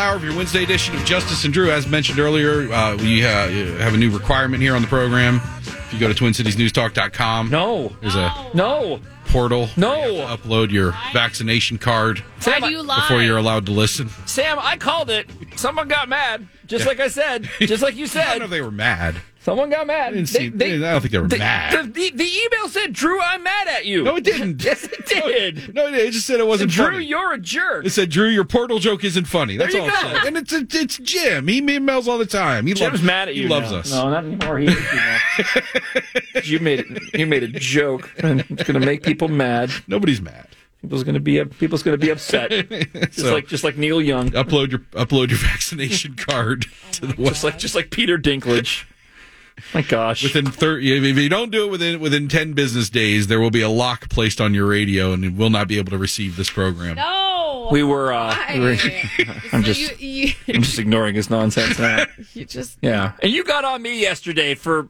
hour of your Wednesday edition of Justice and Drew. As mentioned earlier, we have a new requirement here on the program. If you go to TwinCitiesNewsTalk.com, there's a portal. Upload your vaccination card before you're allowed to listen. Sam, I called it. Someone got mad, just like I said, just like you said. I don't know if they were mad. Someone got mad. I don't think they were mad. The email said, Drew, I'm mad at you. No, it didn't. Yes, it did. No, it just said it wasn't Drew, funny. you're a jerk. It said, Drew, your portal joke isn't funny. That's all it said. And it's Jim. He emails all the time. Jim's mad at you. He loves us. No, not anymore. He is, you made a joke, and it's going to make people mad. Nobody's mad. People's going to be upset. just like Neil Young. Upload your vaccination card to the website. Just like Peter Dinklage. My gosh. Within 30, if you don't do it within 10 business days, there will be a lock placed on your radio, and it will not be able to receive this program. No. I'm just ignoring his nonsense now. And you got on me yesterday for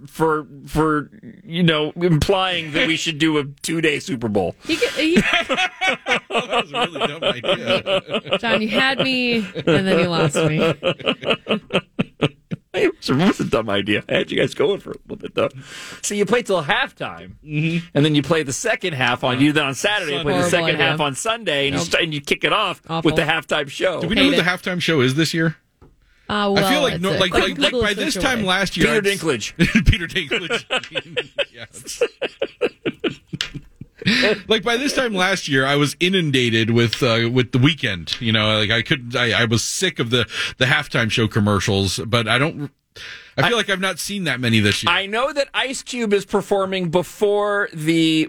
implying that we should do a 2-day Super Bowl. That was a really dumb idea. John, you had me, and then you lost me. It was a dumb idea. I had you guys going for a little bit, though. So you play till halftime, and then you play the second half on Saturday. You play the second half on Sunday, and you kick it off with the halftime show. Do we know who the halftime show is this year? Well, I feel like by this time last year, Peter Dinklage. Peter Dinklage. Yes. Like by this time last year, I was inundated with The Weeknd. I was sick of the halftime show commercials, but I feel like I've not seen that many this year. I know that Ice Cube is performing before the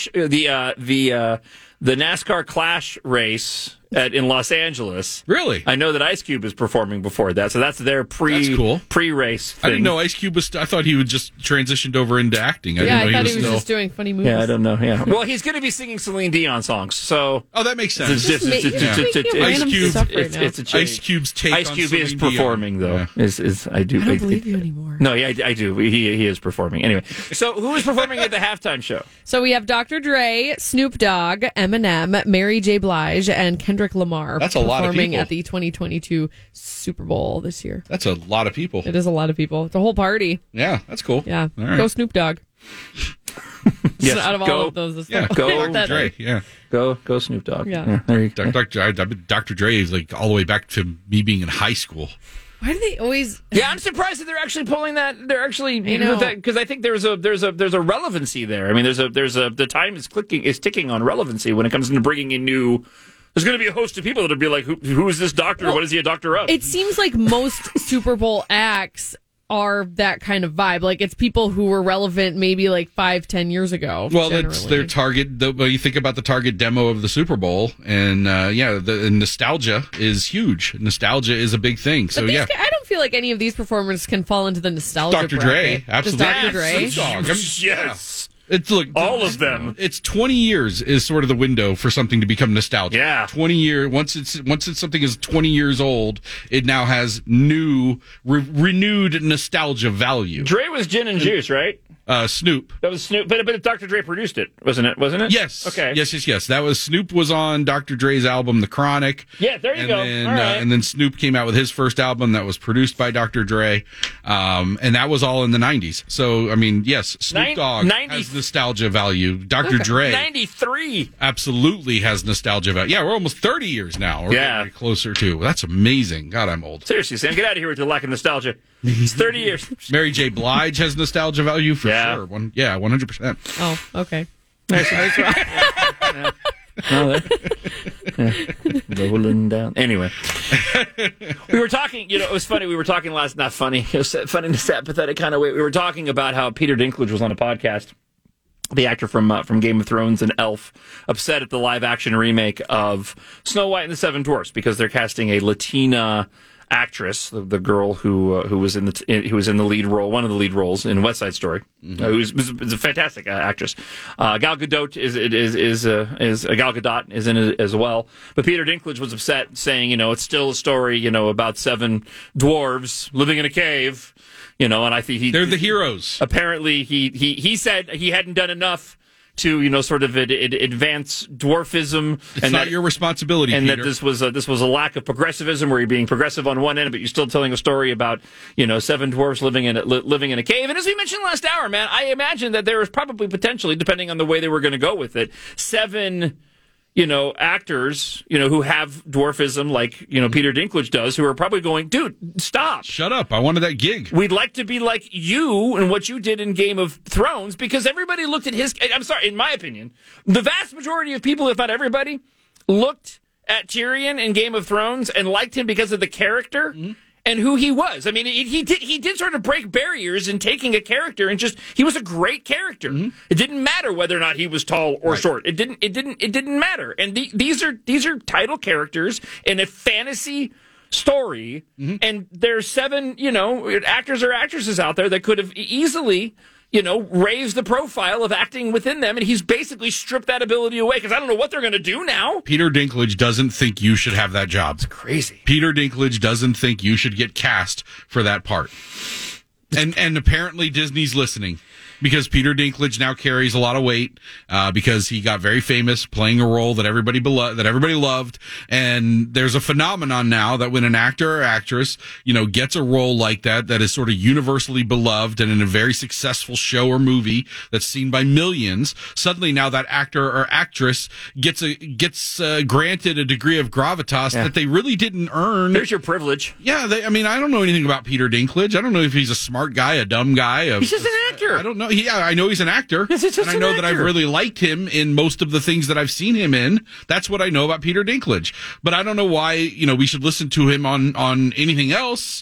NASCAR Clash race in Los Angeles. Really? I know that Ice Cube is performing before that, so that's their pre-race thing. I didn't know Ice Cube was... I thought he would just transitioned over into acting. I thought he was just doing funny movies. Yeah, I don't know. Yeah. Well, he's going to be singing Celine Dion songs, so... Oh, that makes sense. Ice Cube's take Ice Cube is performing, though. Yeah. I don't believe you anymore. No, yeah, I do. He is performing. Anyway, so who is performing at the halftime show? So we have Dr. Dre, Snoop Dogg, Eminem, Mary J. Blige, and Kendrick Lamar. That's a lot of performing people. at the 2022 Super Bowl this year. That's a lot of people. It is a lot of people. It's a whole party. Yeah, that's cool. Yeah. Right. Go Snoop Dogg. Yes, out of all of those. Go Dr. Dre. Yeah. Go Snoop Dogg. Yeah. There you go. Dr. Dre is like all the way back to me being in high school. Why do they always? Yeah, I'm surprised that they're actually pulling that. They're actually because I think there's a relevancy there. I mean, the time is ticking on relevancy when it comes into bringing in new. There's going to be a host of people that'll be like, who is this doctor? What is he a doctor of? It seems like most Super Bowl acts are that kind of vibe. Like, it's people who were relevant maybe like 5-10 years ago. Well, that's their target. You think about the target demo of the Super Bowl, and the nostalgia is huge. Nostalgia is a big thing. So I don't feel like any of these performers can fall into the nostalgia. Dr. Dre, absolutely. Just Dr. Dre. Yes. All of them. It's 20 years is sort of the window for something to become nostalgic. Yeah. 20 years. Once something is 20 years old, it now has renewed nostalgia value. Dre was Gin and Juice, right? Snoop. That was Snoop, but Dr. Dre produced it, wasn't it? Yes. Okay. Yes. That was Snoop was on Dr. Dre's album, The Chronic. Yeah, there you go. All right. And then Snoop came out with his first album that was produced by Dr. Dre, and that was all in the 90s. So, I mean, yes, Snoop Dogg has nostalgia value. Dr. Dre 93 absolutely has nostalgia value. Yeah, we're almost 30 years now. We're getting closer to. That's amazing. God, I'm old. Seriously, Sam, get out of here with your lack of nostalgia. It's 30 years. Mary J. Blige has nostalgia value for sure. 100%. Oh, okay. Rolling down. Anyway, we were talking. It was funny. We were talking last. Not funny. It was funny in a sad, pathetic kind of way. We were talking about how Peter Dinklage was on a podcast. The actor from Game of Thrones and Elf, upset at the live action remake of Snow White and the Seven Dwarfs because they're casting a Latina actress, the girl who was in the lead role, one of the lead roles in West Side Story, who's a fantastic actress. Gal Gadot is Gal Gadot is in it as well. But Peter Dinklage was upset, saying, it's still a story, about 7 dwarves living in a cave, and I think they're the heroes. Apparently, he said he hadn't done enough to sort of advance dwarfism. It's not your responsibility, and Peter. that this was a lack of progressivism, where you're being progressive on one end, but you're still telling a story about 7 dwarfs living in a cave. And as we mentioned last hour, man, I imagine that there is probably potentially, depending on the way they were going to go with it, 7 actors, who have dwarfism like, Peter Dinklage does, who are probably going, dude, stop. Shut up. I wanted that gig. We'd like to be like you and what you did in Game of Thrones, because everybody looked at I'm sorry, in my opinion, the vast majority of people, if not everybody, looked at Tyrion in Game of Thrones and liked him because of the character. Mm-hmm. And who he was. I mean, he did sort of break barriers in taking a character and he was a great character. Mm-hmm. It didn't matter whether or not he was tall or short. It didn't matter. And these are title characters in a fantasy story. Mm-hmm. And there's 7, actors or actresses out there that could have easily, raised the profile of acting within them, and he's basically stripped that ability away, because I don't know what they're going to do now. Peter Dinklage doesn't think you should have that job. It's crazy. Peter Dinklage doesn't think you should get cast for that part. And apparently Disney's listening, because Peter Dinklage now carries a lot of weight, because he got very famous playing a role that everybody loved. And there's a phenomenon now that when an actor or actress, gets a role like that is sort of universally beloved and in a very successful show or movie that's seen by millions, suddenly now that actor or actress gets granted a degree of gravitas that they really didn't earn. There's your privilege. Yeah. I don't know anything about Peter Dinklage. I don't know if he's a smart guy, a dumb guy. He's just an actor. I don't know. I know he's an actor. Yes, and I know that I've really liked him in most of the things that I've seen him in. That's what I know about Peter Dinklage. But I don't know why, we should listen to him on anything else.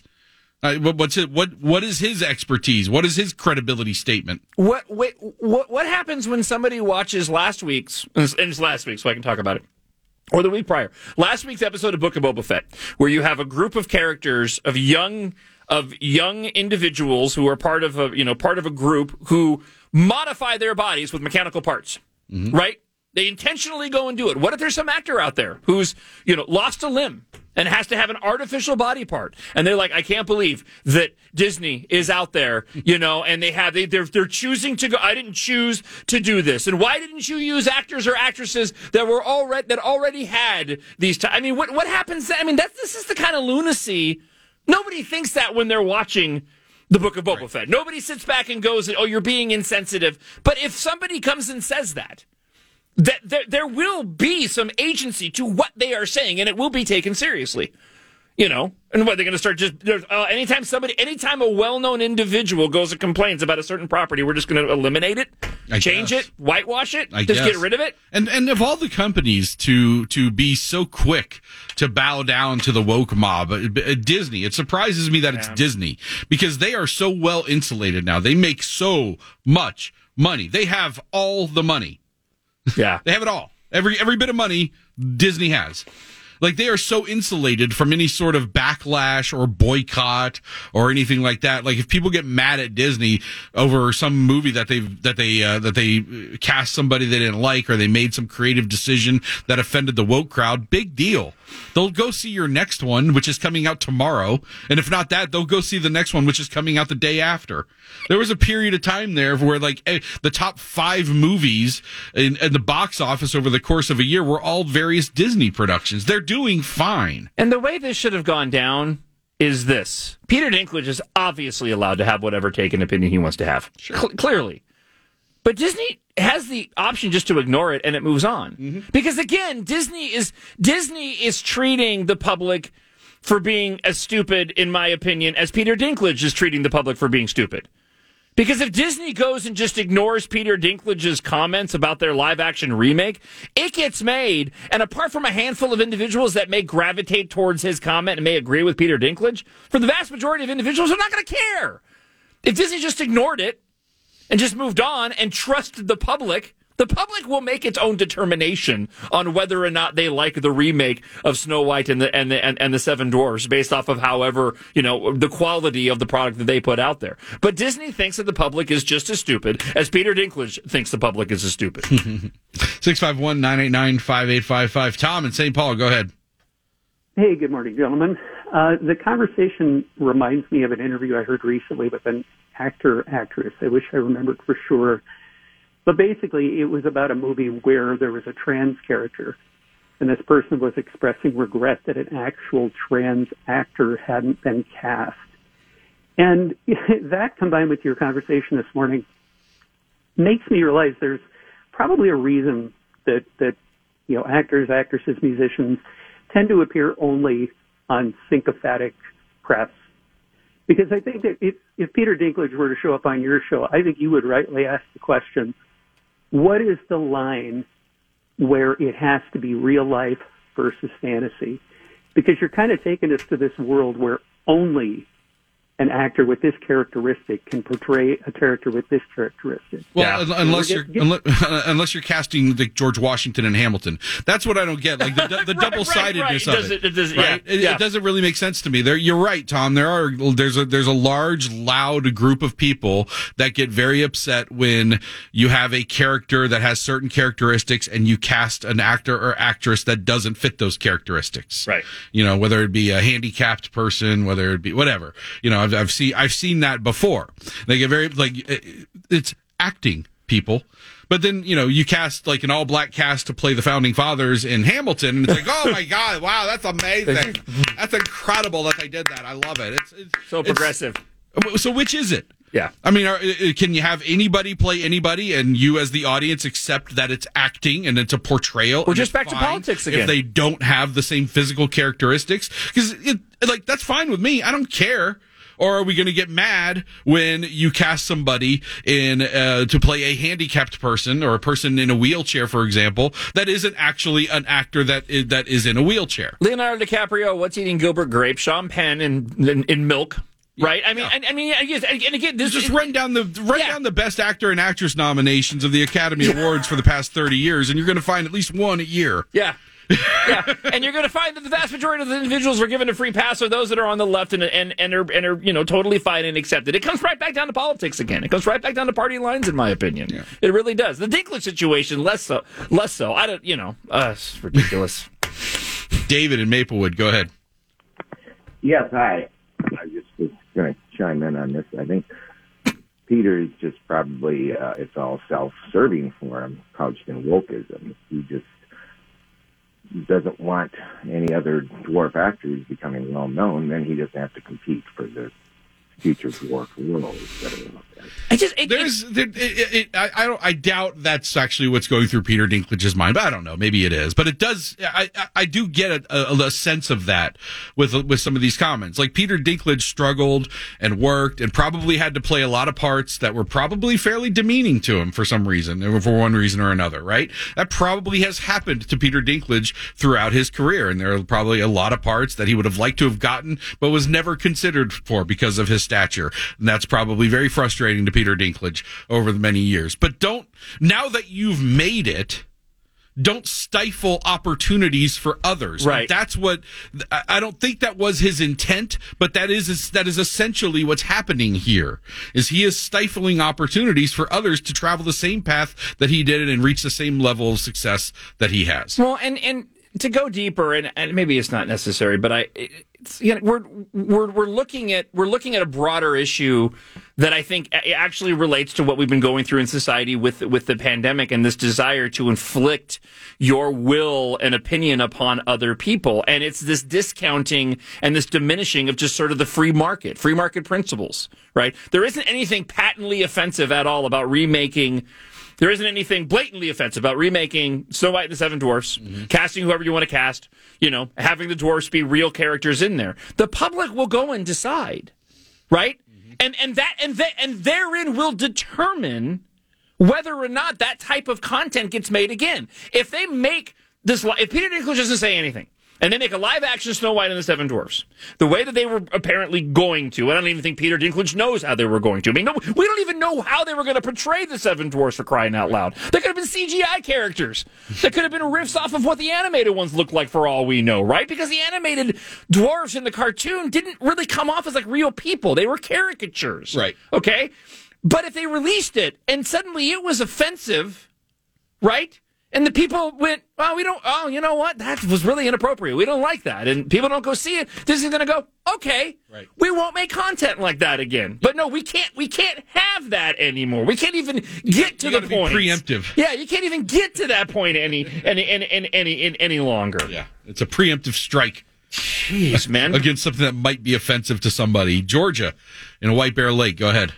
What is his expertise? What is his credibility statement? What happens when somebody watches last week's, and it's last week, so I can talk about it, or the week prior, last week's episode of Book of Boba Fett, where you have a group of characters of young individuals who are part of a group who modify their bodies with mechanical parts, right? They intentionally go and do it. What if there's some actor out there who's, lost a limb and has to have an artificial body part, and they're like, I can't believe that Disney is out there, and they're choosing to go. I didn't choose to do this, and why didn't you use actors or actresses that already had these? I mean, what happens? I mean, this is the kind of lunacy. Nobody thinks that when they're watching the Book of Boba Fett. Nobody sits back and goes, "Oh, you're being insensitive." But if somebody comes and says that there will be some agency to what they are saying, and it will be taken seriously. And what, they're going to start just anytime a well-known individual goes and complains about a certain property, we're just going to eliminate it, change it, whitewash it, get rid of it. And of all the companies to be so quick to bow down to the woke mob, Disney, it surprises me that it's Disney, because they are so well insulated now. They make so much money. They have all the money. Yeah. They have it all. Every bit of money Disney has. Like, they are so insulated from any sort of backlash or boycott or anything like that. Like, if people get mad at Disney over some movie that they cast somebody they didn't like, or they made some creative decision that offended the woke crowd, big deal. They'll go see your next one, which is coming out tomorrow. And if not that, they'll go see the next one, which is coming out the day after. There was a period of time there where, like, the top 5 movies in the box office over the course of a year were all various Disney productions. They're doing fine. And the way this should have gone down is this. Peter Dinklage is obviously allowed to have whatever take and opinion he wants to have. Sure. Clearly. But Disney has the option just to ignore it, and it moves on. Mm-hmm. Because, again, Disney is treating the public for being as stupid, in my opinion, as Peter Dinklage is treating the public for being stupid. Because if Disney goes and just ignores Peter Dinklage's comments about their live-action remake, it gets made, and apart from a handful of individuals that may gravitate towards his comment and may agree with Peter Dinklage, for the vast majority of individuals, they're not going to care. If Disney just ignored it and just moved on and trusted the public will make its own determination on whether or not they like the remake of Snow White and the Seven Dwarfs, based off of however, the quality of the product that they put out there. But Disney thinks that the public is just as stupid as Peter Dinklage thinks the public is as stupid. 651-989-5855. Tom in St. Paul, go ahead. Hey, good morning, gentlemen. The conversation reminds me of an interview I heard recently with an actor-actress. I wish I remembered for sure. But basically, it was about a movie where there was a trans character, and this person was expressing regret that an actual trans actor hadn't been cast. And that, combined with your conversation this morning, makes me realize there's probably a reason that actors, actresses, musicians tend to appear only on sycophantic press. Because I think that if Peter Dinklage were to show up on your show, I think you would rightly ask the question, what is the line where it has to be real life versus fantasy? Because you're kind of taking us to this world where only an actor with this characteristic can portray a character with this characteristic. Well, unless you're casting the George Washington in Hamilton, that's what I don't get. Like the double-sidedness of it. It doesn't really make sense to me. You're right, Tom. There's a large, loud group of people that get very upset when you have a character that has certain characteristics and you cast an actor or actress that doesn't fit those characteristics. Right. Whether it be a handicapped person, whether it be whatever. I've seen that before. They get very it's acting, people. But then you cast like an all black cast to play the founding fathers in Hamilton, and it's like, oh my god, wow, that's amazing, that's incredible that they did that. I love it. It's so progressive. So which is it? Yeah. I mean, can you have anybody play anybody and you as the audience accept that it's acting and it's a portrayal? We're just back to politics again. If they don't have the same physical characteristics? Because that's fine with me. I don't care. Or are we going to get mad when you cast somebody in to play a handicapped person or a person in a wheelchair, for example, that isn't actually an actor that is in a wheelchair? Leonardo DiCaprio, What's Eating Gilbert Grape? Sean Penn in Milk. Right, I mean, and again, this just run down the best actor and actress nominations of the Academy Awards for the past 30 years, and you're going to find at least one a year. Yeah. Yeah, and you're going to find that the vast majority of the individuals were given a free pass are those that are on the left and are totally fine and accepted. It comes right back down to politics again. It comes right back down to party lines, in my opinion. Yeah. It really does. The Dinklage situation, less so. I don't, it's ridiculous. David in Maplewood, go ahead. Yes, hi. I just was going to chime in on this. I think Peter is just probably it's all self-serving for him, couched in wokeism. He just doesn't want any other dwarf actors becoming well known. Then he doesn't have to compete for the future dwarf world. I doubt that's actually what's going through Peter Dinklage's mind. But I don't know. Maybe it is. But it does. I do get a sense of that with some of these comments. Like Peter Dinklage struggled and worked and probably had to play a lot of parts that were probably fairly demeaning to him for some reason, or for one reason or another. Right? That probably has happened to Peter Dinklage throughout his career, and there are probably a lot of parts that he would have liked to have gotten, but was never considered for because of his stature. And that's probably very frustrating to Peter Dinklage over the many years. But now that you've made it, don't stifle opportunities for others. Right. That's what, I don't think that was his intent, but that is essentially what's happening here, is he is stifling opportunities for others to travel the same path that he did and reach the same level of success that he has. Well, and to go deeper, and maybe it's not necessary, but we're looking at a broader issue that I think actually relates to what we've been going through in society with the pandemic and this desire to inflict your will and opinion upon other people. And it's this discounting and this diminishing of just sort of the free market principles, right? There isn't anything patently offensive at all about remaking. There isn't anything blatantly offensive about remaking Snow White and the Seven Dwarfs, casting whoever you want to cast, having the dwarfs be real characters in there. The public will go and decide, right? And therein will determine whether or not that type of content gets made again. If they make this, if Peter Dinklage doesn't say anything, and they make a live-action Snow White and the Seven Dwarfs, the way that they were apparently going to, and I don't even think Peter Dinklage knows how they were going to. I mean, no, we don't even know how they were going to portray the Seven Dwarfs, for crying out loud. They could have been CGI characters. They could have been riffs off of what the animated ones looked like, for all we know, right? Because the animated dwarves in the cartoon didn't really come off as like real people. They were caricatures. Right. Okay? But if they released it and suddenly it was offensive, right? And the people went, you know what? That was really inappropriate. We don't like that. And people don't go see it. Disney's going to go, okay, right. We won't make content like that again. But no, we can't have that anymore. We can't even get to the point. Be preemptive. Yeah, you can't even get to that point any longer. Yeah, it's a preemptive strike. Jeez, man. Against something that might be offensive to somebody. Georgia, in a White Bear Lake. Go ahead.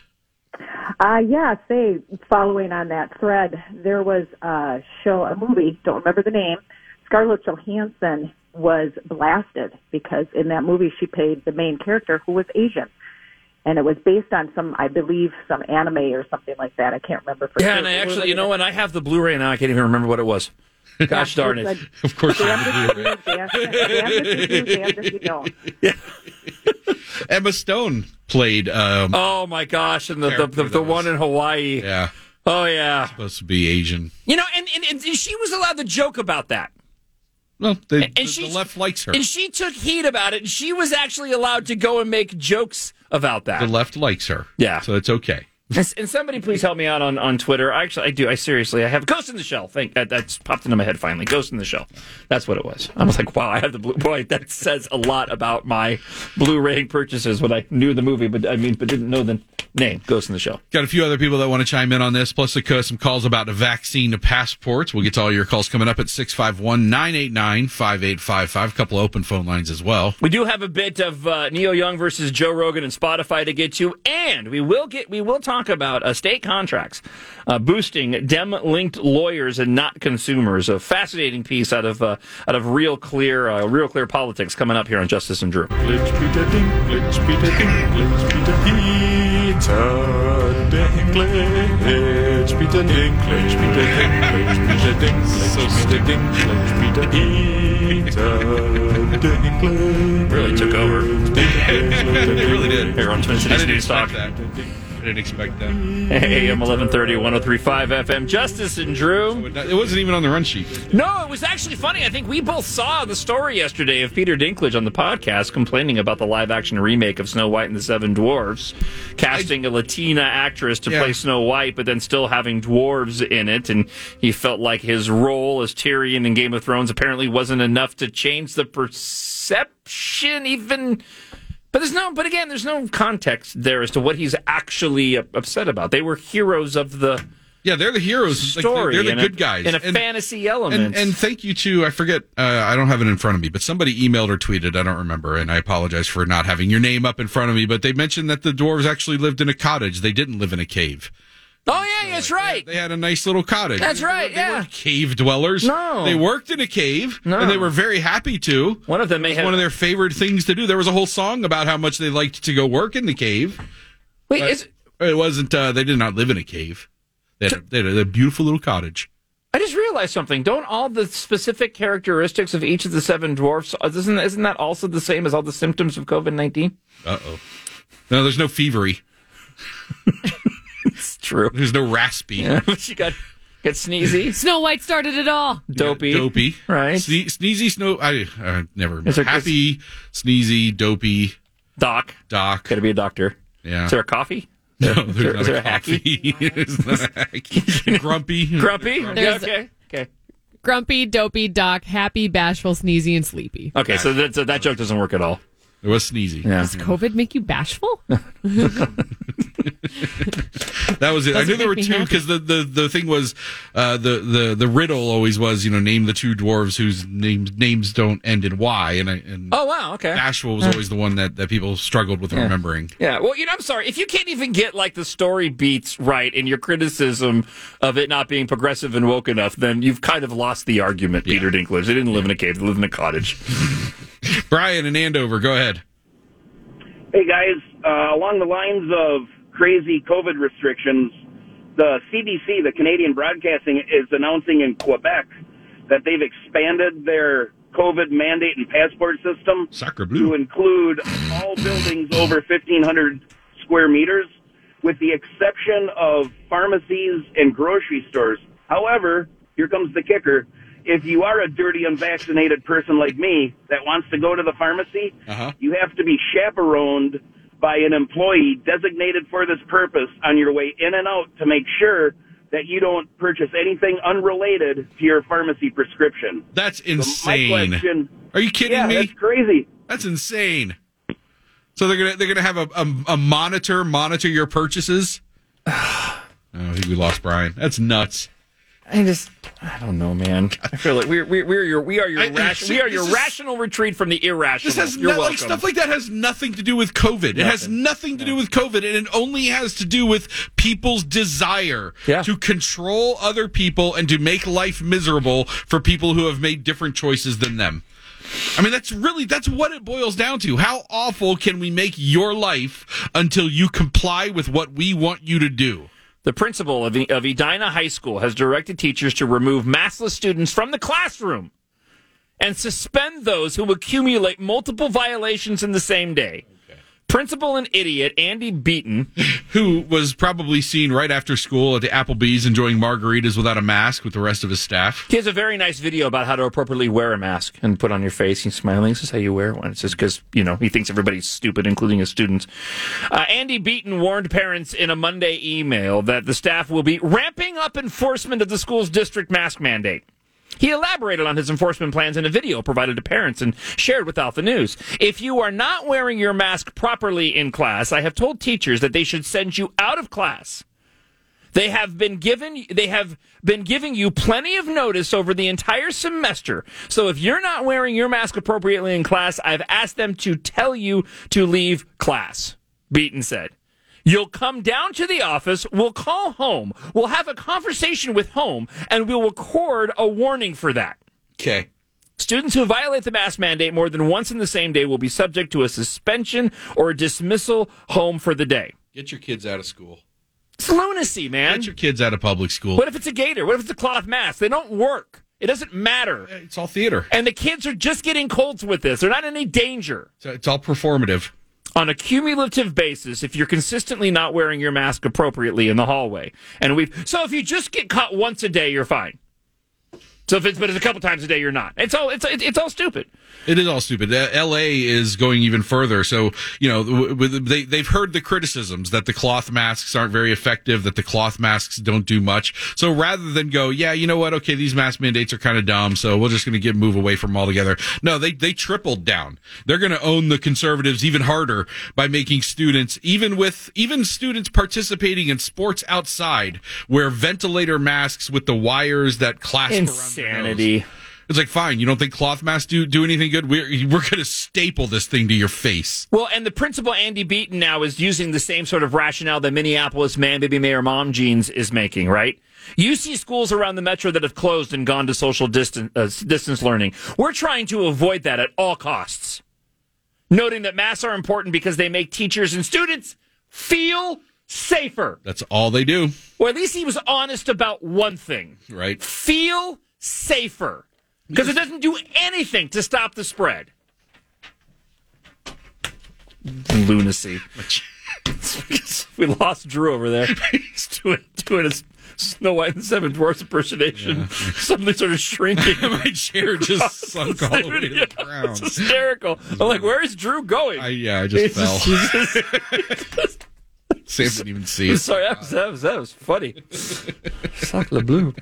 Following on that thread, there was a movie, don't remember the name. Scarlett Johansson was blasted because in that movie she played the main character who was Asian. And it was based on some anime or something like that. I can't remember for sure. Yeah, and I actually, I have the Blu-ray now. I can't even remember what it was. Gosh darn it. Of course you have the Blu-ray. Damn if you don't. Yeah. Emma Stone played. Oh my gosh, and the one in Hawaii. Yeah. Oh yeah. Supposed to be Asian. And she was allowed to joke about that. Well, the left likes her. And she took heat about it, and she was actually allowed to go and make jokes about that. The left likes her. Yeah. So it's okay. And somebody please help me out on Twitter. I do. I seriously, I have Ghost in the Shell. That's popped into my head finally. Ghost in the Shell. That's what it was. I was like, wow, I have the Boy, that says a lot about my Blu-ray purchases when I knew the movie, but didn't know the name. Ghost in the Shell. Got a few other people that want to chime in on this, plus some calls about the vaccine passports. We'll get to all your calls coming up at 651-989-5855. A couple of open phone lines as well. We do have a bit of Neil Young versus Joe Rogan and Spotify to get to, and we will talk about state contracts boosting Dem-linked lawyers and not consumers. A fascinating piece out of Real Clear Politics coming up here on Justice and Drew. Glitch Peter Ding, Glitch Peter Ding, Glitch Peter Peter Dinklage, Peter Dinklage, Peter Dinklage, Peter Dinklage, Peter Dinklage. Really took over. It really did. Here on Twin Cities News Talk. I didn't expect that. AM 1130, 103.5 FM. Justice and Drew. It wasn't even on the run sheet. No, it was actually funny. I think we both saw the story yesterday of Peter Dinklage on the podcast complaining about the live-action remake of Snow White and the Seven Dwarfs, casting a Latina actress to play Snow White, but then still having dwarves in it, and he felt like his role as Tyrion in Game of Thrones apparently wasn't enough to change the perception even... But there's no context there as to what he's actually upset about. They were heroes of the they're the heroes. Story, they're the good guys. And a fantasy element. And thank you to, I forget, I don't have it in front of me, but somebody emailed or tweeted, I don't remember, and I apologize for not having your name up in front of me, but they mentioned that the dwarves actually lived in a cottage. They didn't live in a cave. Oh, yeah, that's right. They had a nice little cottage. That's right, They weren't cave dwellers. No. They worked in a cave, and they were very happy to. One of them may have... one of their favorite things to do. There was a whole song about how much they liked to go work in the cave. Wait, it wasn't... they did not live in a cave. They had a beautiful little cottage. I just realized something. Don't all the specific characteristics of each of the seven dwarfs, isn't that also the same as all the symptoms of COVID-19? Uh-oh. No, there's no fevery. It's true. There's no raspy. Yeah, but you got sneezy. Snow White started it all. Dopey. Right. Sneezy, Snow... I never remember. Happy, sneezy, dopey. Doc. Got to be a doctor. Yeah. Is there a coffee? No, there's not a coffee. There's not a hacky. Grumpy. Okay. Grumpy, dopey, doc, happy, bashful, sneezy, and sleepy. Okay, so that joke doesn't work at all. It was sneezy. Yeah. Does COVID make you bashful? That was it. I knew there were two because the thing was the riddle always was name the two dwarves whose names don't end in Y and oh wow, okay. Bashful was always the one that people struggled with remembering. Yeah, well, I'm sorry if you can't even get like the story beats right in your criticism of it not being progressive and woke enough, then you've kind of lost the argument. Peter Dinklage, they didn't live in a cave; they lived in a cottage. Brian in Andover, go ahead. Hey guys, along the lines of crazy COVID restrictions, the CBC, the Canadian Broadcasting, is announcing in Quebec that they've expanded their COVID mandate and passport system to include all buildings over 1,500 square meters, with the exception of pharmacies and grocery stores. However, here comes the kicker. If you are a dirty, unvaccinated person like me that wants to go to the pharmacy, you have to be chaperoned by an employee designated for this purpose on your way in and out to make sure that you don't purchase anything unrelated to your pharmacy prescription. That's insane. So my question, are you kidding me? That's crazy. That's insane. So they're gonna have a monitor your purchases. Oh, I think we lost Brian. That's nuts. I don't know, man. I feel like we are your rational retreat from the irrational. This has stuff like that has nothing to do with COVID. It has nothing to do with COVID, and it only has to do with people's desire to control other people and to make life miserable for people who have made different choices than them. I mean, that's what it boils down to. How awful can we make your life until you comply with what we want you to do? The principal of Edina High School has directed teachers to remove maskless students from the classroom and suspend those who accumulate multiple violations in the same day. Principal and idiot Andy Beaton, who was probably seen right after school at the Applebee's enjoying margaritas without a mask with the rest of his staff. He has a very nice video about how to appropriately wear a mask and put on your face. He's smiling. This is how you wear one. It's just because, he thinks everybody's stupid, including his students. Andy Beaton warned parents in a Monday email that the staff will be ramping up enforcement of the school's district mask mandate. He elaborated on his enforcement plans in a video provided to parents and shared with Alpha News. If you are not wearing your mask properly in class, I have told teachers that they should send you out of class. They have been giving you plenty of notice over the entire semester. So if you're not wearing your mask appropriately in class, I've asked them to tell you to leave class, Beaton said. You'll come down to the office, we'll call home, we'll have a conversation with home, and we'll record a warning for that. Okay. Students who violate the mask mandate more than once in the same day will be subject to a suspension or a dismissal home for the day. Get your kids out of school. It's lunacy, man. Get your kids out of public school. What if it's a gaiter? What if it's a cloth mask? They don't work. It doesn't matter. It's all theater. And the kids are just getting colds with this. They're not in any danger. So it's all performative. On a cumulative basis, if you're consistently not wearing your mask appropriately in the hallway, so if you just get caught once a day, you're fine. But it's a couple times a day, you're not. It's all stupid. It is all stupid. L.A. is going even further. So, they've heard the criticisms that the cloth masks aren't very effective, that the cloth masks don't do much. So rather than go, you know what, okay, these mask mandates are kind of dumb, so we're just going to move away from them altogether. No, they tripled down. They're going to own the conservatives even harder by making students, even students participating in sports outside, wear ventilator masks with the wires that clasp around insanity. It's like, fine, you don't think cloth masks do anything good? We're going to staple this thing to your face. Well, and the principal, Andy Beaton, now is using the same sort of rationale that Minneapolis Man, Baby Mayor Mom Jeans is making, right? You see schools around the metro that have closed and gone to social distance learning. We're trying to avoid that at all costs. Noting that masks are important because they make teachers and students feel safer. That's all they do. Or at least he was honest about one thing. Right. Feel safer. Because it doesn't do anything to stop the spread. Lunacy. We lost Drew over there. He's doing a Snow White and the Seven Dwarfs impersonation. Yeah. Suddenly started shrinking. My chair just sunk all the way to the ground. It's hysterical. I'm like, where is Drew going? I just fell. Sam didn't even see it. Sorry, that was funny. Sacre bleu.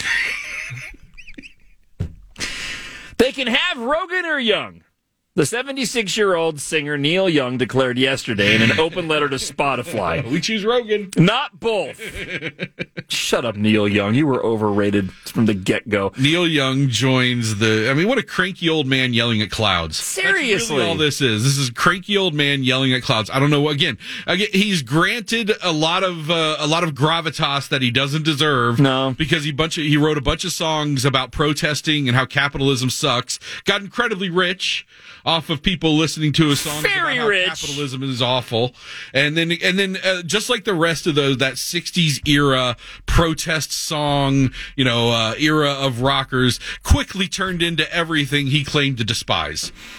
They can have Rogan or Young. The 76-year-old singer Neil Young declared yesterday in an open letter to Spotify. We choose Rogan. Not both. Shut up, Neil Young. You were overrated from the get-go. Neil Young joins what a cranky old man yelling at clouds. Seriously. That's really all this is. This is a cranky old man yelling at clouds. I don't know. Again, he's granted a lot of gravitas that he doesn't deserve. No. Because he wrote a bunch of songs about protesting and how capitalism sucks. Got incredibly rich off of people listening to his songs about how capitalism is awful, and then just like the rest of that 60s era protest song, era of rockers, quickly turned into everything he claimed to despise.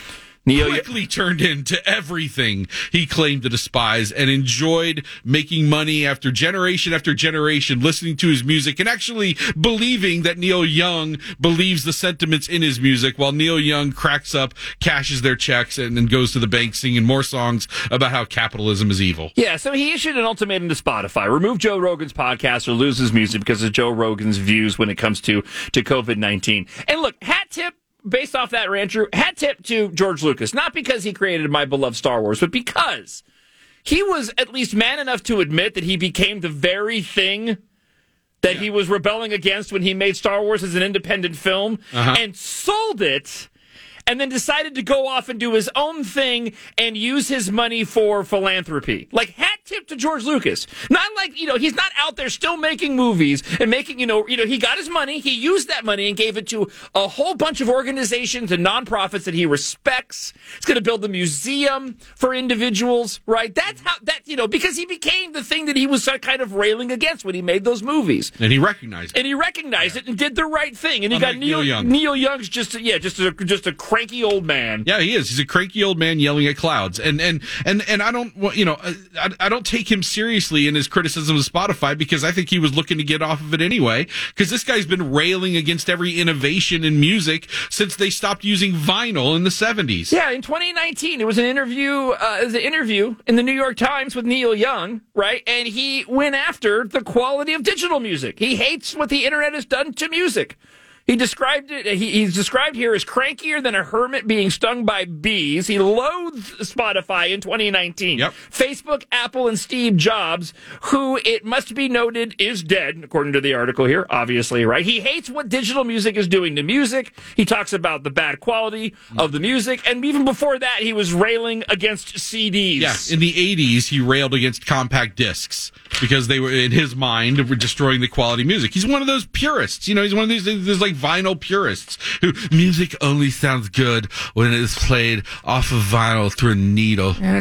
quickly turned into everything he claimed to despise and enjoyed making money after generation listening to his music and actually believing that Neil Young believes the sentiments in his music while Neil Young cracks up, cashes their checks, and then goes to the bank singing more songs about how capitalism is evil. Yeah, so he issued an ultimatum to Spotify. Remove Joe Rogan's podcast or lose his music because of Joe Rogan's views when it comes to COVID-19. And look, hat tip, based off that rant, Drew, hat tip to George Lucas. Not because he created my beloved Star Wars, but because he was at least man enough to admit that he became the very thing that he was rebelling against when he made Star Wars as an independent film and sold it, and then decided to go off and do his own thing and use his money for philanthropy. Like, hat tip to George Lucas. Not like, he's not out there still making movies and making, he got his money, he used that money and gave it to a whole bunch of organizations and nonprofits that he respects. He's going to build a museum for individuals, right? That's how, because he became the thing that he was kind of railing against when he made those movies. And he recognized it. And he recognized it and did the right thing. And he Unlike got Neil Young. Neil Young's just a cranky old man. Yeah, he is. He's a cranky old man yelling at clouds. And I don't, I don't take him seriously in his criticism of Spotify because I think he was looking to get off of it anyway. Because this guy's been railing against every innovation in music since they stopped using vinyl in the 70s. Yeah, in 2019, it was an interview in the New York Times with Neil Young, right? And he went after the quality of digital music. He hates what the internet has done to music. He described it. He's described here as crankier than a hermit being stung by bees. He loathed Spotify in 2019. Yep. Facebook, Apple, and Steve Jobs, who it must be noted is dead, according to the article here. Obviously, right? He hates what digital music is doing to music. He talks about the bad quality of the music, and even before that, he was railing against CDs. Yeah, in the 80s, he railed against compact discs because they were, in his mind, were destroying the quality of music. He's one of those purists. He's one of these like vinyl purists who music only sounds good when it is played off of vinyl through a needle. Yeah,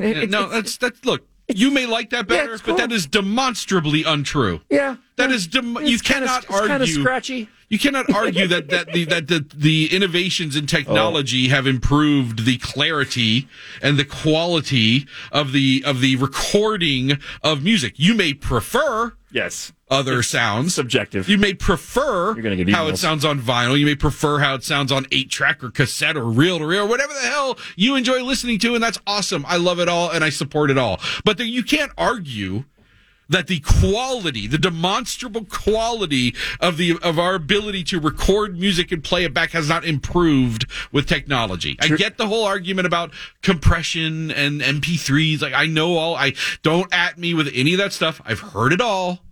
that's look. You may like that better, cool. but that is demonstrably untrue. Yeah, that is you cannot argue. Kind of scratchy. You cannot argue that the innovations in technology have improved the clarity and the quality of the recording of music. You may prefer other sounds. Subjective. You may prefer You're gonna get how emails. it sounds on vinyl. You may prefer how it sounds on 8-track or cassette or reel-to-reel, whatever the hell you enjoy listening to, and that's awesome. I love it all, and I support it all. But you can't argue that the quality, the demonstrable quality of our ability to record music and play it back has not improved with technology. I get the whole argument about compression and MP3s. Like, I know I don't at me with any of that stuff. I've heard it all.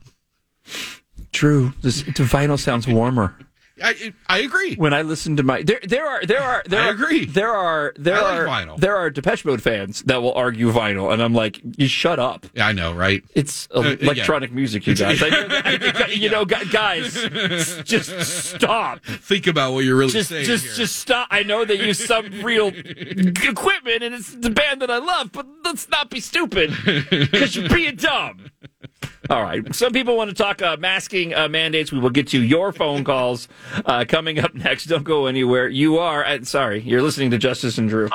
True. The vinyl sounds warmer. I agree. When I listen to my there are I agree. There are vinyl. There are Depeche Mode fans that will argue vinyl, and I'm like, you shut up. Yeah, I know, right? It's electronic music, you guys. Guys, just stop. Think about what you're really saying. Just stop. I know they use some real equipment, and it's the band that I love, but let's not be stupid because you're being dumb. All right. Some people want to talk masking mandates. We will get to your phone calls coming up next. Don't go anywhere. You're listening to Justice and Drew.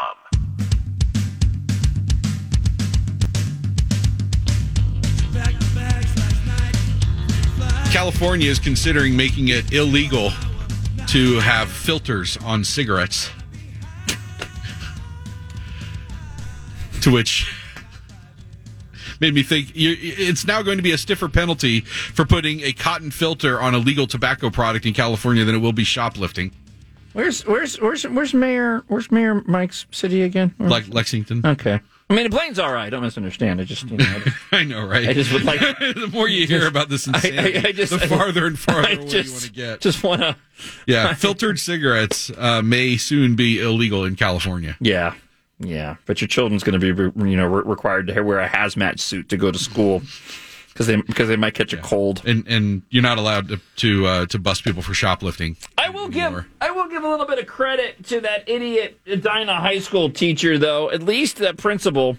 California is considering making it illegal to have filters on cigarettes. To which made me think it's now going to be a stiffer penalty for putting a cotton filter on a legal tobacco product in California than it will be shoplifting. Where's Mayor Mike's city again? Like Lexington. Okay. I mean, the Blaine's all right. Don't misunderstand. I just, I know, right? I just would like. The more you hear about this insanity, the farther and farther away you want to get. Just want to. Yeah, filtered cigarettes may soon be illegal in California. Yeah. Yeah, but your children's going to be, required to wear a hazmat suit to go to school because they might catch a cold, and you're not allowed to bust people for shoplifting. I will give a little bit of credit to that idiot Edina High School teacher, though. At least the principal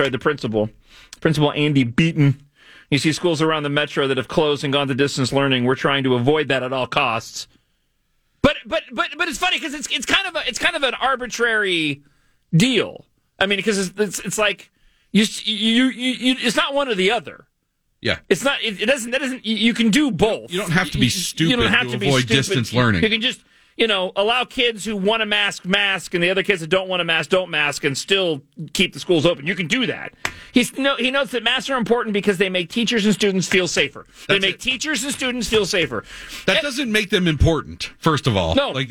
Andy Beaton. You see schools around the metro that have closed and gone to distance learning. We're trying to avoid that at all costs. But it's funny because it's kind of an arbitrary deal. I mean, because it's like you it's not one or the other. Yeah, it's not. It doesn't. You can do both. You don't have to be stupid. You don't have to avoid distance learning. You can just allow kids who want to mask, and the other kids that don't want to don't mask, and still keep the schools open. You can do that. He notes that masks are important because they make teachers and students feel safer. Teachers and students feel safer. That doesn't make them important. First of all, no.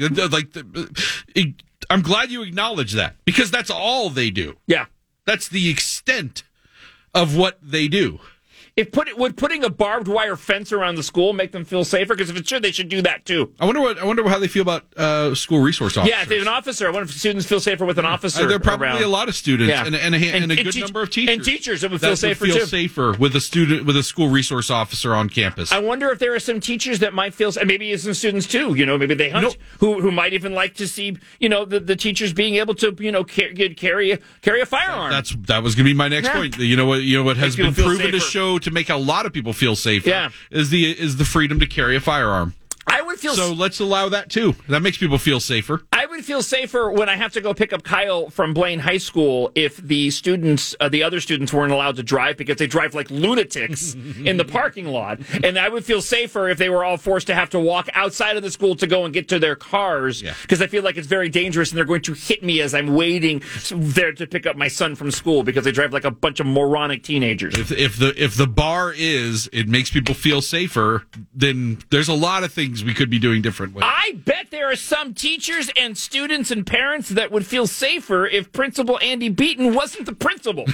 I'm glad you acknowledge that because that's all they do. Yeah, that's the extent of what they do. Would putting a barbed wire fence around the school make them feel safer? Because if it should, they should do that too. I wonder how they feel about school resource officers. Yeah, if they have an officer, I wonder if students feel safer with an officer. There are probably around. A lot of students and a good number of teachers. And teachers that would feel safer too. Safer with a school resource officer on campus. I wonder if there are some teachers that might feel, and maybe some students too. Maybe they hunt, who might even like to see the teachers being able to carry a firearm. That was going to be my next point. You know what has been proven to show to make a lot of people feel safer is the freedom to carry a firearm. I would feel so. Let's allow that too. That makes people feel safer. I would feel safer when I have to go pick up Kyle from Blaine High School if the students, the other students, weren't allowed to drive because they drive like lunatics in the parking lot. And I would feel safer if they were all forced to have to walk outside of the school to go and get to their cars because I feel like it's very dangerous and they're going to hit me as I'm waiting there to pick up my son from school because they drive like a bunch of moronic teenagers. If the bar is it makes people feel safer, then there's a lot of things we could be doing different with. I bet there are some teachers and students and parents that would feel safer if Principal Andy Beaton wasn't the principal.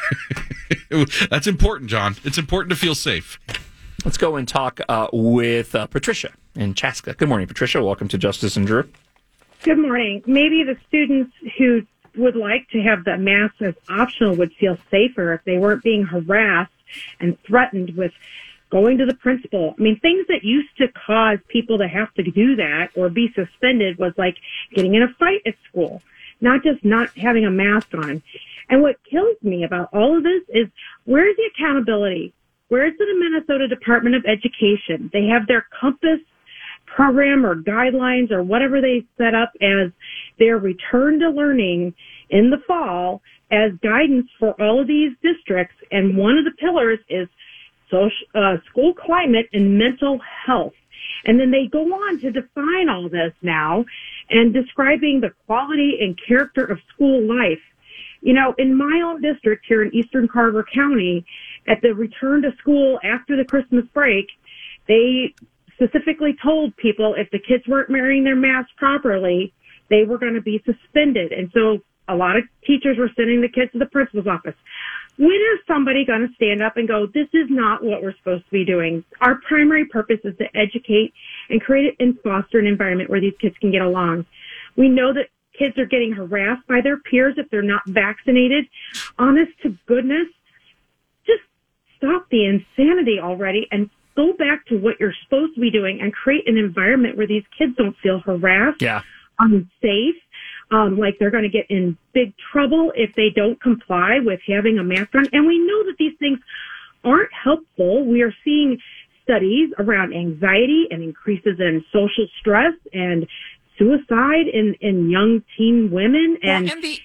That's important, John. It's important to feel safe. Let's go and talk with Patricia in Chaska. Good morning, Patricia. Welcome to Justice and Drew. Good morning. Maybe the students who would like to have the mask as optional would feel safer if they weren't being harassed and threatened with going to the principal. I mean, things that used to cause people to have to do that or be suspended was like getting in a fight at school, not just not having a mask on. And what kills me about all of this is where's the accountability? Where's the Minnesota Department of Education? They have their Compass program or guidelines or whatever they set up as their return to learning in the fall as guidance for all of these districts. And one of the pillars is school climate and mental health. And then they go on to define all this now and describing the quality and character of school life. In my own district here in Eastern Carver County, at the return to school after the Christmas break, they specifically told people if the kids weren't wearing their masks properly, they were going to be suspended. And so a lot of teachers were sending the kids to the principal's office. When is somebody going to stand up and go, this is not what we're supposed to be doing? Our primary purpose is to educate and create and foster an environment where these kids can get along. We know that kids are getting harassed by their peers if they're not vaccinated. Honest to goodness, just stop the insanity already and go back to what you're supposed to be doing and create an environment where these kids don't feel harassed, unsafe, like they're going to get in big trouble if they don't comply with having a mask on. And we know that these things aren't helpful. We are seeing studies around anxiety and increases in social stress and suicide in young teen women. And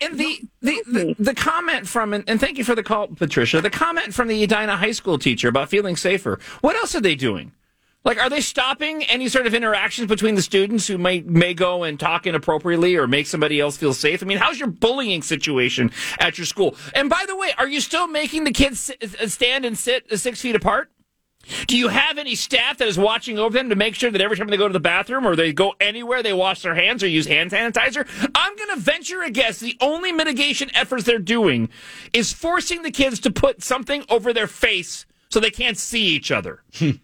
the comment from, and thank you for the call, Patricia, the comment from the Edina High School teacher about feeling safer. What else are they doing? Like, are they stopping any sort of interactions between the students who may go and talk inappropriately or make somebody else feel safe? I mean, how's your bullying situation at your school? And by the way, are you still making the kids stand and sit 6 feet apart? Do you have any staff that is watching over them to make sure that every time they go to the bathroom or they go anywhere, they wash their hands or use hand sanitizer? I'm going to venture a guess the only mitigation efforts they're doing is forcing the kids to put something over their face so they can't see each other.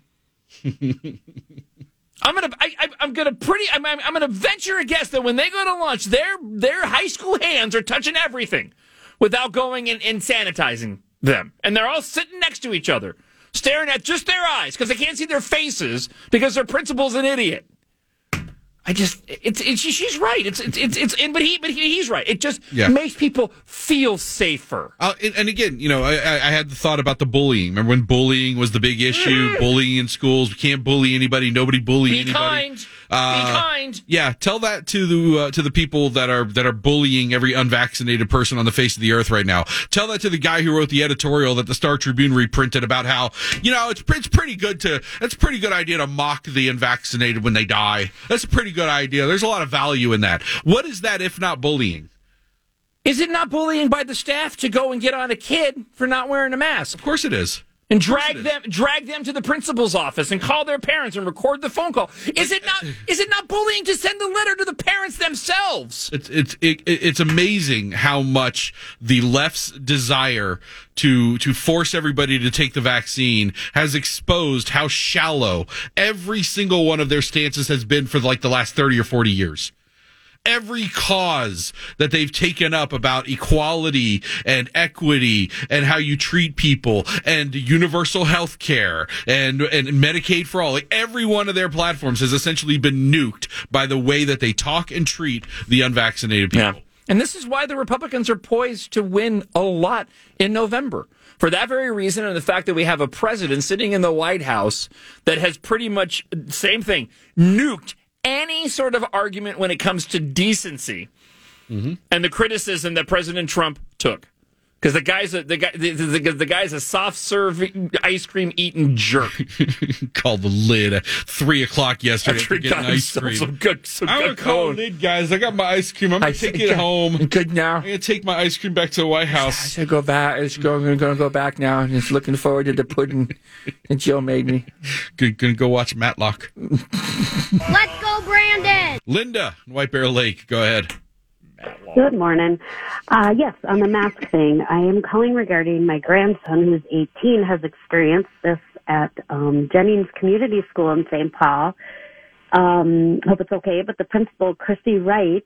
I'm gonna venture a guess that when they go to lunch, their high school hands are touching everything without going and sanitizing them, and they're all sitting next to each other, staring at just their eyes because they can't see their faces because their principal's an idiot. She's right. But he's right. It just makes people feel safer. And again, I had the thought about the bullying. Remember when bullying was the big issue? Bullying in schools. We can't bully anybody. Nobody bully anybody. Kind. Be kind. Yeah, tell that to the people that are bullying every unvaccinated person on the face of the earth right now. Tell that to the guy who wrote the editorial that the Star Tribune reprinted about how, it's pretty good that's a pretty good idea to mock the unvaccinated when they die. That's a pretty good idea. There's a lot of value in that. What is that if not bullying? Is it not bullying by the staff to go and get on a kid for not wearing a mask? Of course it is. And drag them to the principal's office and call their parents and record the phone call. Is it not bullying to send the letter to the parents themselves? It's amazing how much the left's desire to force everybody to take the vaccine has exposed how shallow every single one of their stances has been for like the last 30 or 40 years. Every cause that they've taken up about equality and equity and how you treat people and universal health care and Medicaid for all, like every one of their platforms has essentially been nuked by the way that they talk and treat the unvaccinated people. Yeah. And this is why the Republicans are poised to win a lot in November. For that very reason, and the fact that we have a president sitting in the White House that has pretty much, same thing, nuked any sort of argument when it comes to decency and the criticism that President Trump took. Because the guy's a soft serve ice cream eating jerk. Called the lid at 3:00 yesterday for getting ice cream. I'm gonna call the lid, guys. I got my ice cream. I'm gonna take it home. Good now. I'm gonna take my ice cream back to the White House. I should go back. I'm gonna go back now. Just looking forward to the pudding that Joe made me. Gonna go watch Matlock. Let's go, Brandon. Linda, White Bear Lake. Go ahead. Good morning. Yes, on the mask thing, I am calling regarding my grandson, who's 18, has experienced this at Jennings Community School in St. Paul. Hope it's okay, but the principal, Chrissy Wright,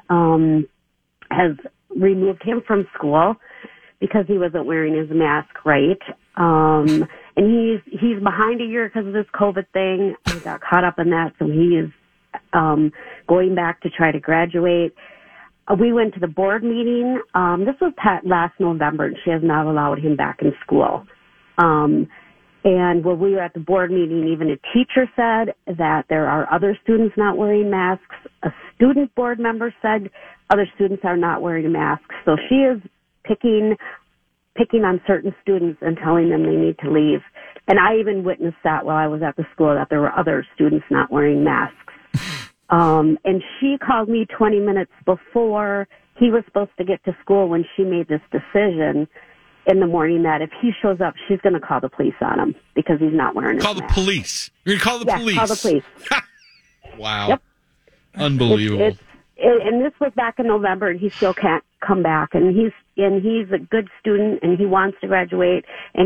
has removed him from school because he wasn't wearing his mask right. And he's behind a year because of this COVID thing. He got caught up in that, so he is going back to try to graduate. We went to the board meeting. This was last November, and she has not allowed him back in school. And when we were at the board meeting, even a teacher said that there are other students not wearing masks. A student board member said other students are not wearing masks. So she is picking on certain students and telling them they need to leave. And I even witnessed that while I was at the school, that there were other students not wearing masks. And she called me 20 minutes before he was supposed to get to school when she made this decision in the morning that if he shows up, she's going to call the police on him because he's not wearing his mask. Call the police. You're going to call the police? Call the police. Wow. Yep. Unbelievable. And this was back in November, and he still can't come back. And he's a good student, and he wants to graduate, and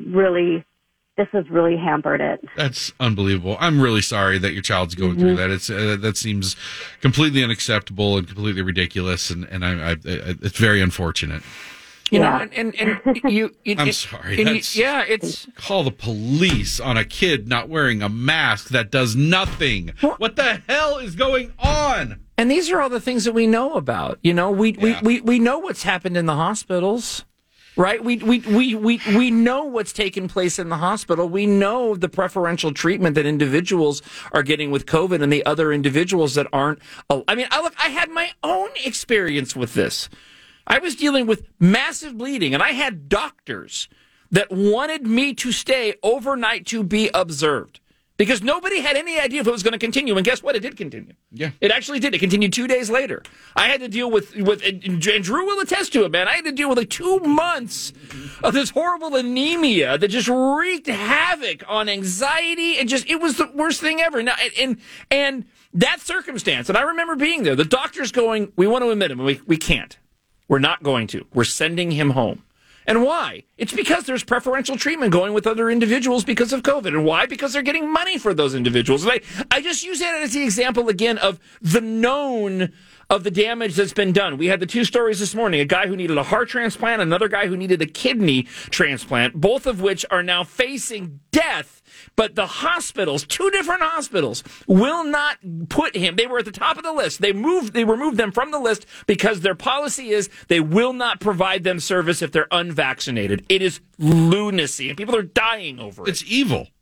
this has really hampered it. That's unbelievable. I'm really sorry that your child's going through that. It's that seems completely unacceptable and completely ridiculous, and it's very unfortunate. You know, and you. I'm sorry. It's call the police on a kid not wearing a mask that does nothing. What the hell is going on? And these are all the things that we know about. You know, we know what's happened in the hospitals. Right? We know what's taken place in the hospital. We know the preferential treatment that individuals are getting with COVID and the other individuals that aren't. I had my own experience with this. I was dealing with massive bleeding, and I had doctors that wanted me to stay overnight to be observed. Because nobody had any idea if it was going to continue. And guess what? It did continue. Yeah. It actually did. It continued 2 days later. I had to deal with and Drew will attest to it, man. I had to deal with 2 months of this horrible anemia that just wreaked havoc on anxiety. And it was the worst thing ever. Now, and that circumstance, and I remember being there, the doctor's going, we want to admit him. We can't. We're not going to. We're sending him home. And why? It's because there's preferential treatment going with other individuals because of COVID. And why? Because they're getting money for those individuals. And I just use that as the example again of the known of the damage that's been done. We had the 2 stories this morning, a guy who needed a heart transplant, another guy who needed a kidney transplant, both of which are now facing death. But the hospitals, 2 different hospitals, will not put him. They were at the top of the list. They removed them from the list because their policy is they will not provide them service if they're unvaccinated. It is lunacy, and people are dying over it. It's evil.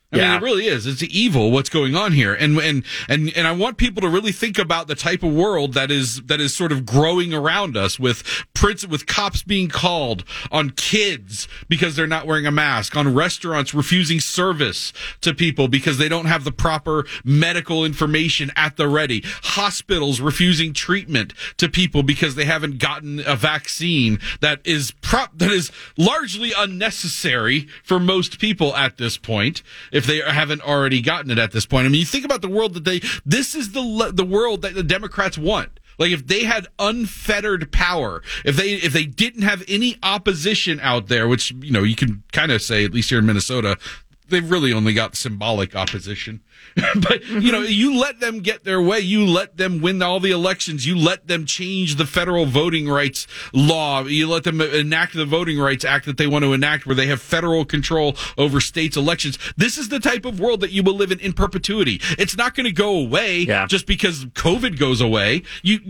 I mean, it really is. It's evil what's going on here, and I want people to really think about the type of world that is sort of growing around us, with cops being called on kids because they're not wearing a mask, on restaurants refusing service to people because they don't have the proper medical information at the ready, hospitals refusing treatment to people because they haven't gotten a vaccine that is largely unnecessary for most people at this point, if they haven't already gotten it at this point. I mean, you think about the world this is the world that the Democrats want. Like, if they had unfettered power, if they didn't have any opposition out there, which, you can kind of say, at least here in Minnesota, they've really only got symbolic opposition. But, you let them get their way. You let them win all the elections. You let them change the federal voting rights law. You let them enact the Voting Rights Act that they want to enact, where they have federal control over states' elections. This is the type of world that you will live in perpetuity. It's not going to go away just because COVID goes away.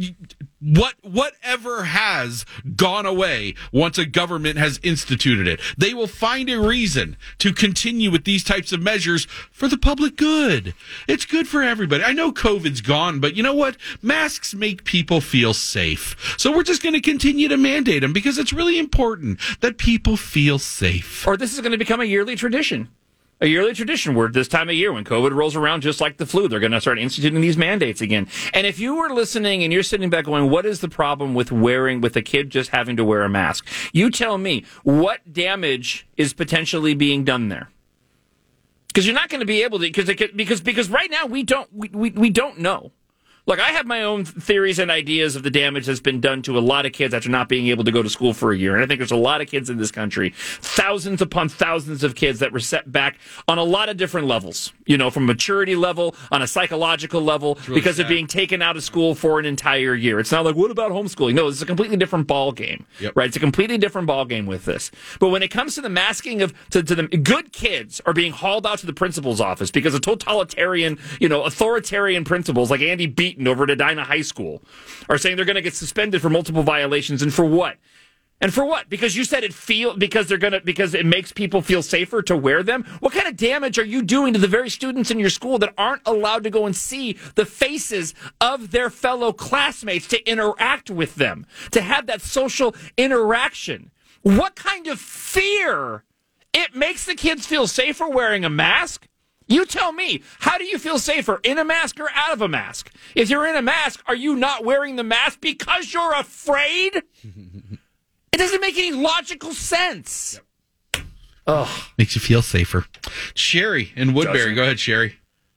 Whatever has gone away once a government has instituted it, they will find a reason to continue with these types of measures for the public good. It's good for everybody. I know COVID's gone, but you know what? Masks make people feel safe. So we're just going to continue to mandate them because it's really important that people feel safe. Or this is going to become a yearly tradition. A yearly tradition where this time of year, when COVID rolls around just like the flu, they're going to start instituting these mandates again. And if you were listening and you're sitting back going, what is the problem with a kid just having to wear a mask? You tell me, what damage is potentially being done there? Because you're not going to be able to, because right now we don't know. Look, I have my own theories and ideas of the damage that's been done to a lot of kids after not being able to go to school for a year. And I think there's a lot of kids in this country, thousands upon thousands of kids that were set back on a lot of different levels, from maturity level, on a psychological level, really because of being taken out of school for an entire year. It's not like, what about homeschooling? No, it's a completely different ball game, right? It's a completely different ball game with this. But when it comes to the masking to the good kids are being hauled out to the principal's office because of totalitarian, authoritarian principals like Andy Beaton over at Edina High School are saying they're going to get suspended for multiple violations, and for what? And for what? Because you said because it makes people feel safer to wear them. What kind of damage are you doing to the very students in your school that aren't allowed to go and see the faces of their fellow classmates, to interact with them, to have that social interaction? What kind of fear? It makes the kids feel safer wearing a mask? You tell me, how do you feel safer, in a mask or out of a mask? If you're in a mask, are you not wearing the mask because you're afraid? It doesn't make any logical sense. Yep. Oh, makes you feel safer. Sherry in Woodbury. Go ahead, Sherry.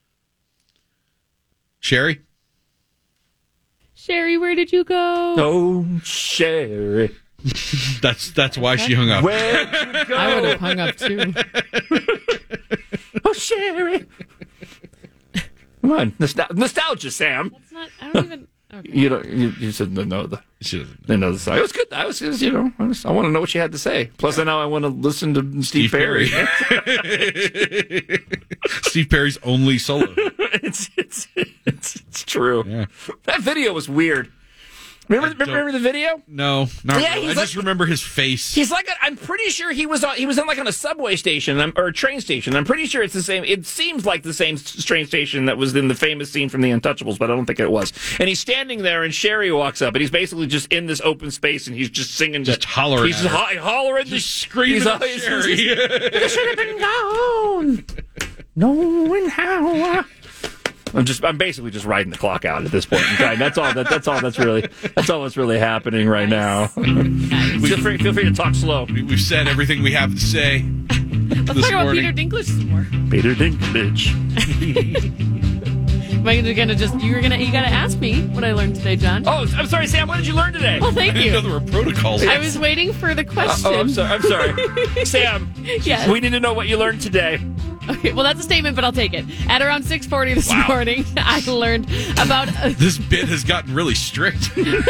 Sherry? Sherry, where did you go? Oh, Sherry. That's why she hung up. Where'd you go? I would have hung up too. Oh, Sherry. Come on. Nostalgia, Sam. That's not, I don't even... Okay. You said no. They know the song. It was good. I want to know what you had to say. Plus, now I want to listen to Steve Perry. Steve Perry's only solo. It's true. Yeah. That video was weird. Remember the video? No, not really. I just remember his face. He's like, I'm pretty sure he was in like on a subway station or a train station. I'm pretty sure it's the same. It seems like the same train station that was in the famous scene from The Untouchables, but I don't think it was. And he's standing there, and Sherry walks up, and he's basically just in this open space, and he's just singing, just hollering. He's hollering, just screaming at Sherry. You should have been gone, knowing how. I'm basically just riding the clock out at this point in time. That's all that's really happening right now. Feel free to talk slow. We've said everything we have to say. Let's talk about Peter Dinklage some more. Peter Dinklage. You gotta ask me what I learned today, John. Oh, I'm sorry, Sam. What did you learn today? Well, thank you. I didn't know there were protocols. I was waiting for the question. I'm sorry. Sam. Yes. We need to know what you learned today. Okay, well, that's a statement, but I'll take it. At around 6:40 this morning, I learned about... This bit has gotten really strict.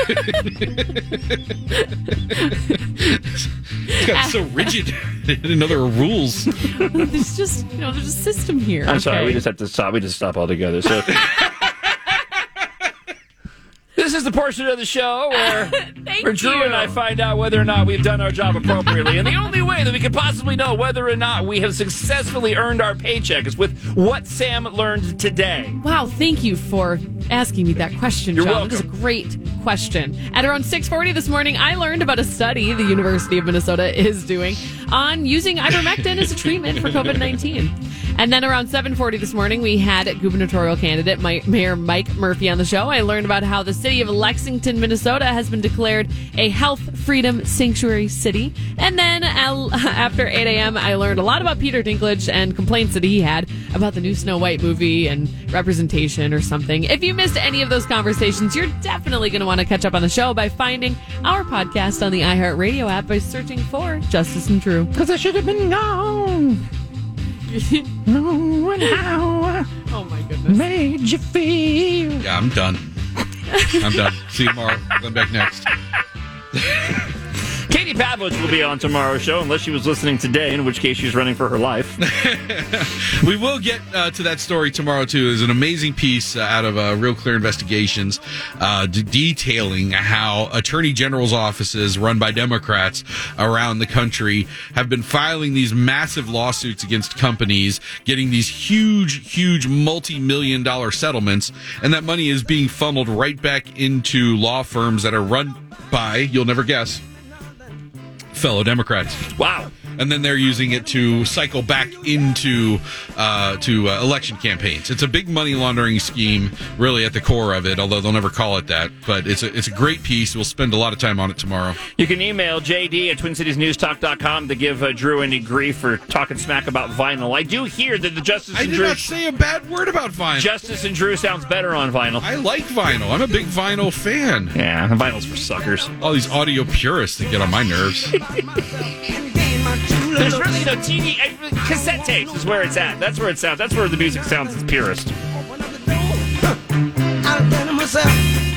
It's gotten so rigid. I didn't know there were rules. There's just, there's a system here. I'm sorry, we just have to stop. We just stop altogether. So... This is the portion of the show where Drew and I find out whether or not we've done our job appropriately. And the only way that we can possibly know whether or not we have successfully earned our paycheck is with what Sam learned today. Wow, thank you for asking me that question, You're John. welcome. That is a great question. At around 6:40 this morning, I learned about a study the University of Minnesota is doing on using ivermectin as a treatment for COVID-19. And then around 7:40 this morning, we had gubernatorial candidate Mayor Mike Murphy on the show. I learned about how the city of Lexington, Minnesota has been declared a health freedom sanctuary city. And then after 8 a.m., I learned a lot about Peter Dinklage and complaints that he had about the new Snow White movie and representation or something. If you missed any of those conversations, you're definitely going to want to catch up on the show by finding our podcast on the iHeartRadio app by searching for Justice and Drew. Because I should have been gone. How oh my goodness. Made you feel. Yeah, I'm done. See you tomorrow. I'm back next. Katie Pavlich will be on tomorrow's show, unless she was listening today, in which case she's running for her life. We will get to that story tomorrow, too. There's an amazing piece out of Real Clear Investigations detailing how attorney general's offices run by Democrats around the country have been filing these massive lawsuits against companies, getting these huge multi-million-dollar settlements, and that money is being funneled right back into law firms that are run by, you'll never guess, fellow Democrats. Wow. And then they're using it to cycle back into election campaigns. It's a big money laundering scheme, really, at the core of it, although they'll never call it that. But it's a great piece. We'll spend a lot of time on it tomorrow. You can email JD at TwinCitiesNewsTalk.com to give Drew any grief for talking smack about vinyl. I do hear that the Justice and Drew... I did not say a bad word about vinyl. Justice and Drew sounds better on vinyl. I like vinyl. I'm a big vinyl fan. Yeah, vinyl's for suckers. All these audio purists that get on my nerves. There's really TV, cassette tapes is where it's at. That's where it sounds. That's where the music sounds its purest. I've done it myself.